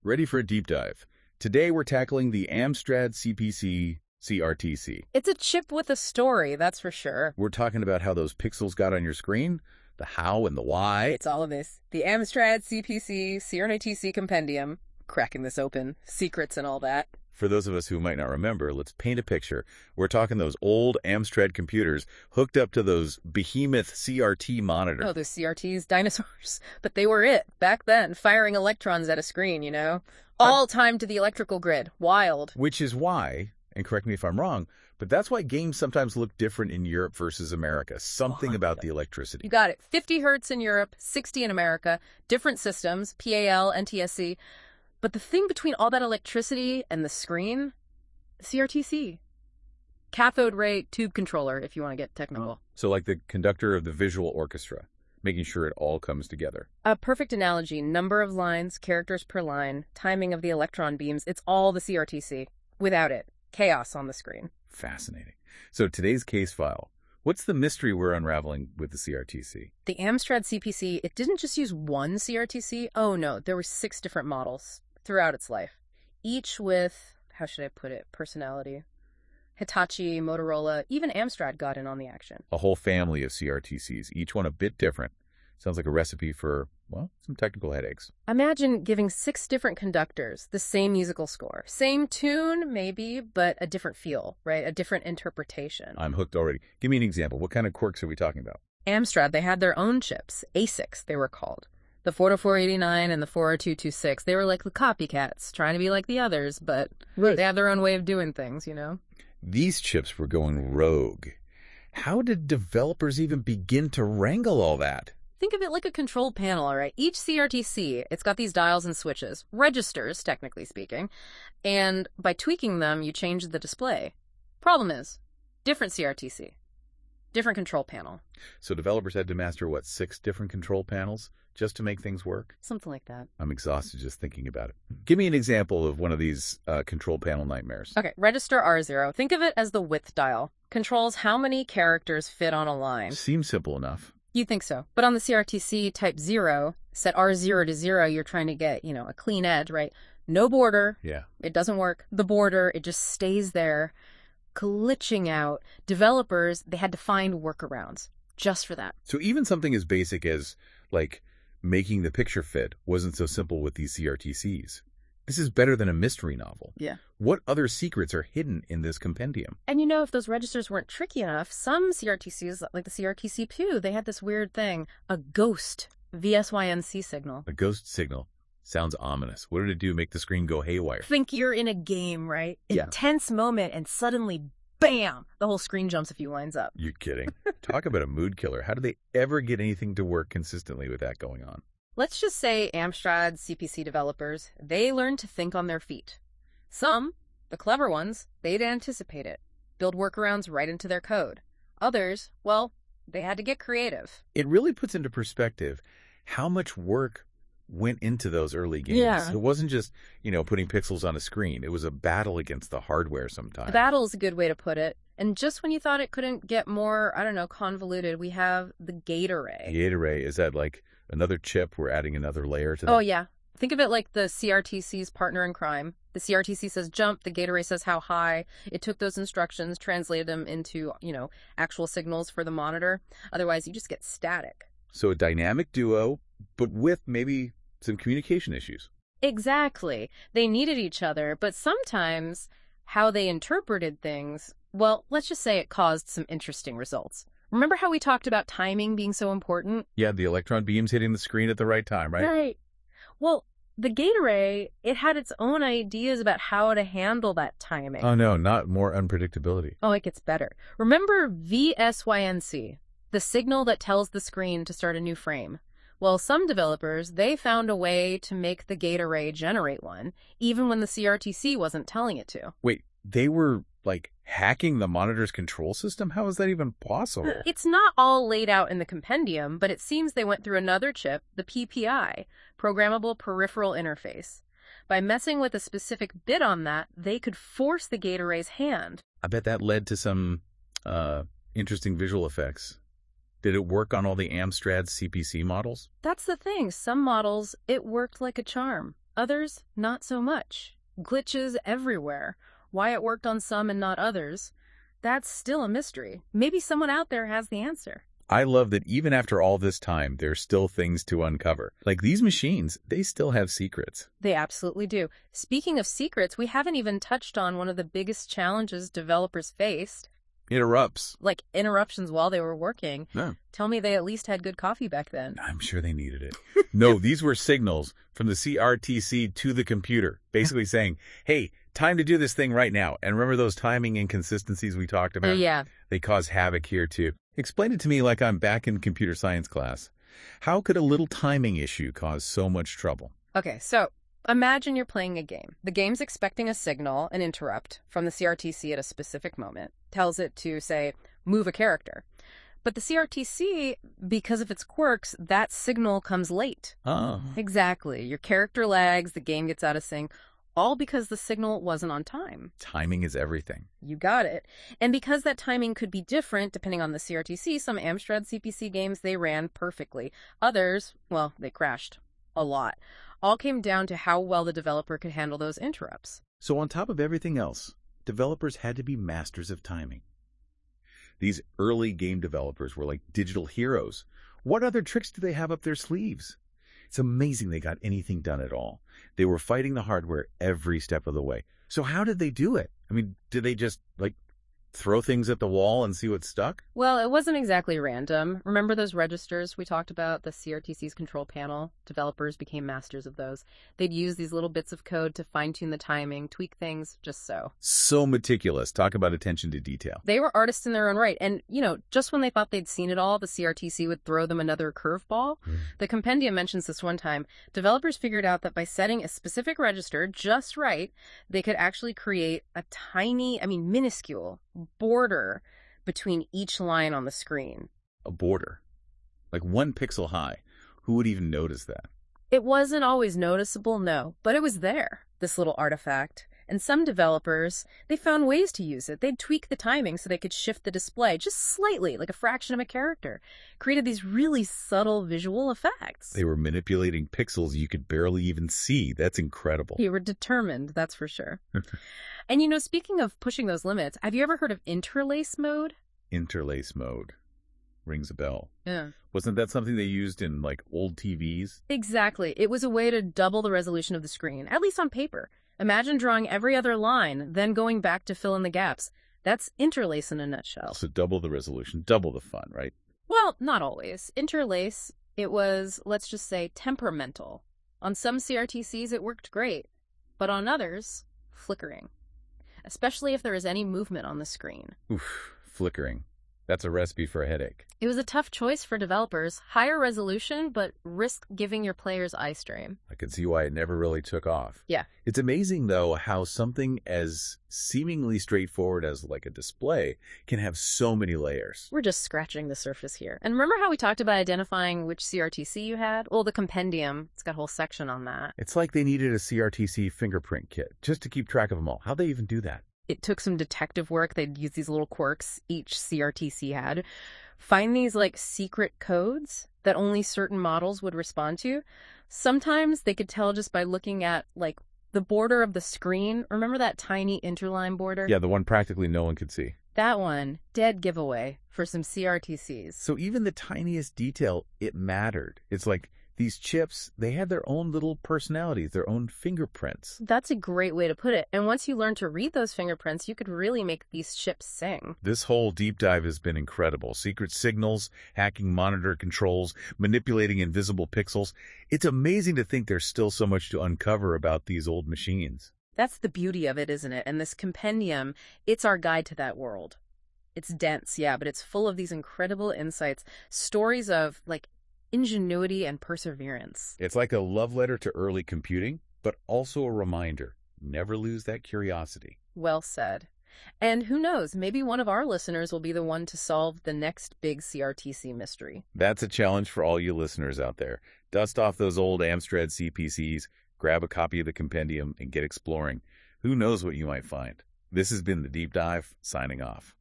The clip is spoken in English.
Ready for a deep dive. Today we're tackling the Amstrad CPC CRTC. It's a chip with a story, that's for sure. We're talking about how those pixels got on your screen, the how and the why. It's all of this. The Amstrad CPC CRTC compendium. Cracking this open. Secrets and all that. For those of us who might not remember, let's paint a picture. We're talking those old Amstrad computers hooked up to those behemoth CRT monitors. Oh, those CRTs, dinosaurs. But they were it, back then, firing electrons at a screen, you know? All timed to the electrical grid. Wild. Which is why, and correct me if I'm wrong, but that's why games sometimes look different in Europe versus America. Something about the electricity. You got it. 50 hertz in Europe, 60 in America. Different systems, PAL, NTSC. But the thing between all that electricity and the screen, CRTC. Cathode ray tube controller, if you want to get technical. So like the conductor of the visual orchestra, making sure it all comes together. A perfect analogy. Number of lines, characters per line, timing of the electron beams. It's all the CRTC. Without it, chaos on the screen. Fascinating. So today's case file. What's the mystery we're unraveling with the CRTC? The Amstrad CPC, it didn't just use one CRTC. Oh no, there were 6 different models throughout its life. Each with, how should I put it, personality. Hitachi, Motorola, even Amstrad got in on the action. A whole family of CRTCs, each one a bit different. Sounds like a recipe for, well, some technical headaches. Imagine giving 6 different conductors the same musical score. Same tune, maybe, but a different feel, right? A different interpretation. I'm hooked already. Give me an example. What kind of quirks are we talking about? Amstrad, they had their own chips. ASICs, they were called. The 40489 and the 40226, they were like the copycats, trying to be like the others, but they have their own way of doing things, you know? These chips were going rogue. How did developers even begin to wrangle all that? Think of it like a control panel, all right? Each CRTC, it's got these dials and switches, registers, technically speaking, and by tweaking them, you change the display. Problem is, different CRTC, different control panel. So developers had to master, what, 6 different control panels just to make things work? Something like that. I'm exhausted just thinking about it. Give me an example of one of these control panel nightmares. Okay, register R0. Think of it as the width dial. Controls how many characters fit on a line. Seems simple enough. You think so. But on the CRTC type 0, set R0 to 0, you're trying to get, a clean edge, right? No border. Yeah. It doesn't work. The border, it just stays there, glitching out. Developers, they had to find workarounds just for that. So even something as basic as, like, making the picture fit wasn't so simple with these CRTCs. This is better than a mystery novel. Yeah. What other secrets are hidden in this compendium? And if those registers weren't tricky enough, some CRTCs, like the CRTC2, they had this weird thing, a ghost VSYNC signal. A ghost signal. Sounds ominous. What did it do? Make the screen go haywire? Think you're in a game, right? Yeah. Intense moment, and suddenly, bam! The whole screen jumps a few lines up. You're kidding. Talk about a mood killer. How do they ever get anything to work consistently with that going on? Let's just say Amstrad CPC developers, they learned to think on their feet. Some, the clever ones, they'd anticipate it, build workarounds right into their code. Others, well, they had to get creative. It really puts into perspective how much work went into those early games. Yeah. It wasn't just, putting pixels on a screen. It was a battle against the hardware sometimes. A battle is a good way to put it. And just when you thought it couldn't get more, convoluted, we have the gate array. Gate array, is that like another chip? We're adding another layer to that? Oh, yeah. Think of it like the CRTC's partner in crime. The CRTC says jump, the gate array says how high. It took those instructions, translated them into, actual signals for the monitor. Otherwise, you just get static. So a dynamic duo, but with maybe some communication issues. Exactly. They needed each other, but sometimes how they interpreted things, well, let's just say it caused some interesting results. Remember how we talked about timing being so important? Yeah, the electron beams hitting the screen at the right time, right? Right. Well, the gate array, it had its own ideas about how to handle that timing. Oh, no, not more unpredictability. Oh, it gets better. Remember VSYNC, the signal that tells the screen to start a new frame? Well, some developers, they found a way to make the gate array generate one, even when the CRTC wasn't telling it to. Wait, they were, hacking the monitor's control system? How is that even possible? It's not all laid out in the compendium, but it seems they went through another chip, the PPI, Programmable Peripheral Interface. By messing with a specific bit on that, they could force the gate array's hand. I bet that led to some interesting visual effects. Did it work on all the Amstrad CPC models? That's the thing. Some models, it worked like a charm. Others, not so much. Glitches everywhere. Why it worked on some and not others, that's still a mystery. Maybe someone out there has the answer. I love that even after all this time, there's still things to uncover. Like these machines, they still have secrets. They absolutely do. Speaking of secrets, we haven't even touched on one of the biggest challenges developers faced. Interrupts. Like interruptions while they were working. Yeah. Tell me they at least had good coffee back then. I'm sure they needed it. No, these were signals from the CRTC to the computer, basically saying, hey, time to do this thing right now. And remember those timing inconsistencies we talked about? Yeah. They cause havoc here, too. Explain it to me like I'm back in computer science class. How could a little timing issue cause so much trouble? Okay, so imagine you're playing a game. The game's expecting a signal, an interrupt, from the CRTC at a specific moment. Tells it to, say, move a character. But the CRTC, because of its quirks, that signal comes late. Oh. Exactly. Your character lags, the game gets out of sync, all because the signal wasn't on time. Timing is everything. You got it. And because that timing could be different depending on the CRTC, some Amstrad CPC games, they ran perfectly. Others, well, they crashed a lot. All came down to how well the developer could handle those interrupts. So on top of everything else, developers had to be masters of timing. These early game developers were like digital heroes. What other tricks do they have up their sleeves? It's amazing they got anything done at all. They were fighting the hardware every step of the way. So how did they do it? I mean, did they just, throw things at the wall and see what stuck? Well, it wasn't exactly random. Remember those registers we talked about, the CRTC's control panel? Developers became masters of those. They'd use these little bits of code to fine-tune the timing, tweak things, just so. So meticulous. Talk about attention to detail. They were artists in their own right. And, just when they thought they'd seen it all, the CRTC would throw them another curveball. The compendium mentions this one time. Developers figured out that by setting a specific register just right, they could actually create a tiny, minuscule border between each line on the screen. A border. Like 1 pixel high. Who would even notice that? It wasn't always noticeable, no, but it was there, this little artifact. And some developers, they found ways to use it. They'd tweak the timing so they could shift the display just slightly, like a fraction of a character. Created these really subtle visual effects. They were manipulating pixels you could barely even see. That's incredible. They were determined, that's for sure. And speaking of pushing those limits, have you ever heard of interlace mode? Interlace mode. Rings a bell. Yeah. Wasn't that something they used in, old TVs? Exactly. It was a way to double the resolution of the screen, at least on paper. Imagine drawing every other line, then going back to fill in the gaps. That's interlace in a nutshell. So double the resolution, double the fun, right? Well, not always. Interlace, it was, let's just say, temperamental. On some CRTCs, it worked great, but on others, flickering. Especially if there is any movement on the screen. Oof, flickering. That's a recipe for a headache. It was a tough choice for developers. Higher resolution, but risk giving your players eye strain. I can see why it never really took off. Yeah. It's amazing, though, how something as seemingly straightforward as a display can have so many layers. We're just scratching the surface here. And remember how we talked about identifying which CRTC you had? Well, the compendium, it's got a whole section on that. It's like they needed a CRTC fingerprint kit just to keep track of them all. How'd they even do that? It took some detective work. They'd use these little quirks each CRTC had. Find these secret codes that only certain models would respond to. Sometimes they could tell just by looking at the border of the screen. Remember that tiny interline border? Yeah, the one practically no one could see. That one, dead giveaway for some CRTCs. So even the tiniest detail, it mattered. It's like these chips, they had their own little personalities, their own fingerprints. That's a great way to put it. And once you learn to read those fingerprints, you could really make these chips sing. This whole deep dive has been incredible. Secret signals, hacking monitor controls, manipulating invisible pixels. It's amazing to think there's still so much to uncover about these old machines. That's the beauty of it, isn't it? And this compendium, it's our guide to that world. It's dense, yeah, but it's full of these incredible insights, stories of ingenuity and perseverance. It's like a love letter to early computing, but also a reminder, never lose that curiosity. Well said. And who knows, maybe one of our listeners will be the one to solve the next big CRTC mystery. That's a challenge for all you listeners out there. Dust off those old Amstrad CPCs, grab a copy of the compendium, and get exploring. Who knows what you might find? This has been The Deep Dive, signing off.